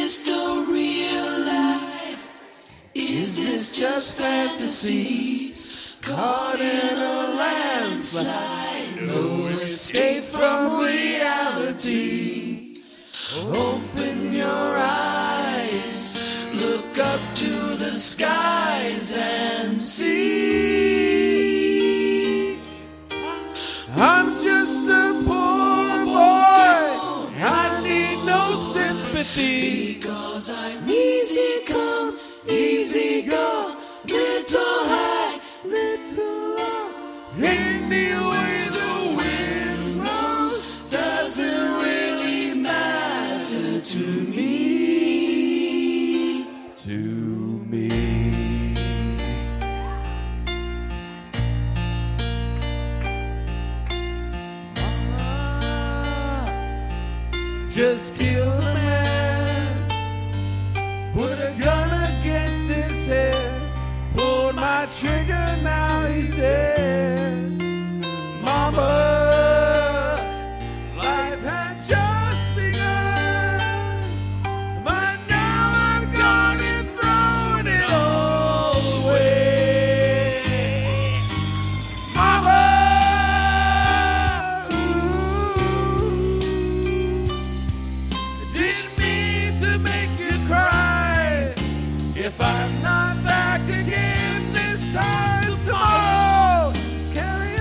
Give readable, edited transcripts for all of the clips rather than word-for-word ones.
this the real life? Is this just fantasy? Caught in a landslide, no escape from reality. Open your eyes, look up to the skies and see. I'm just a poor boy, I need no sympathy. Because I'm easy come, easy go, little high, little low. Any way the Wind blows doesn't really matter to me. to me. Just kill the man, put a gun against his head, pulled my trigger, now he's dead. Mama, life had just begun, but now I've gone and thrown it all away. Mama, didn't mean to make you cry. If I'm not back again this time tomorrow, carry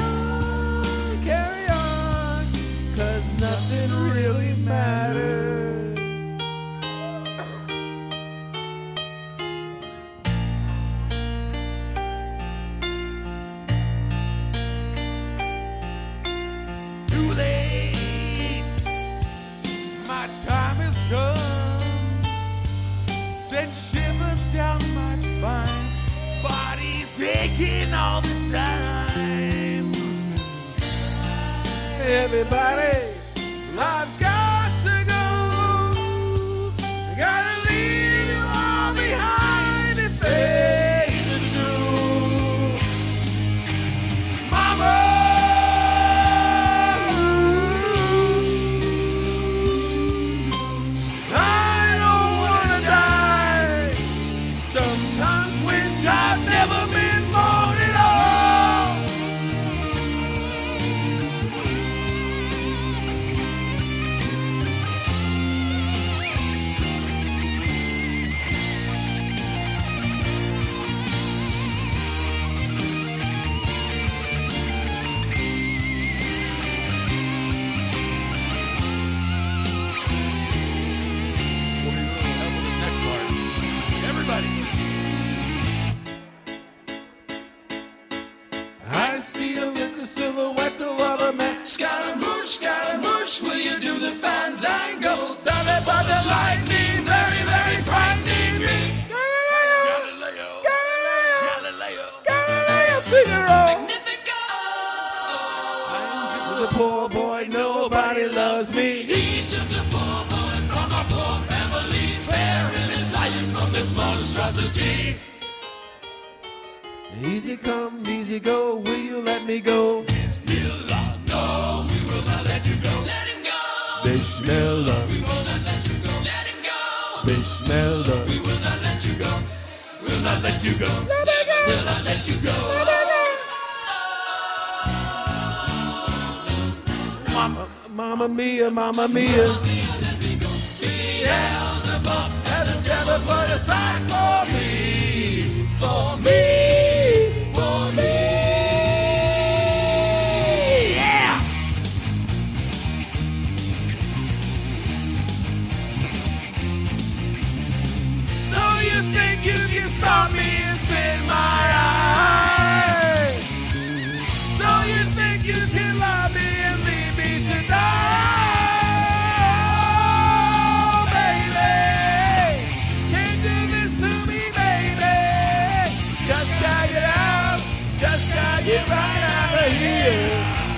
on, 'cause nothing really matters. Too late, my time has come. Sent shivers down my spine, body's aching all the time. Everybody, I've got to go. I gotta leave you all behind if things to do. Mama, I don't wanna die. Sometimes wish I'd never been born at all. Everybody. I see the little silhouette of a man. Scaramouche, will you do the fandango? Thunder by the lightning, very, very frightening me. Galileo Figaro. Magnifico! I'm just a poor boy, nobody loves me. He's just a poor boy from a poor family, sparing his life from this monstrosity. Easy come, easy go, will you let me go? Bismillah, no, we will not let you go. Let him go. Bismillah, We will not let you go. Let him go. Bismillah. We will not let you go. We'll not let you go. We'll not let you go. Mamma mia, mamma mia. Beelzebub has a devil put aside for me. For me. For me. Yeah. So you think you can stop me and spin my eye? So you think you can love me and leave me to die? Oh, baby, can't do this to me, baby. Just gotta get out, just gotta get right out of here.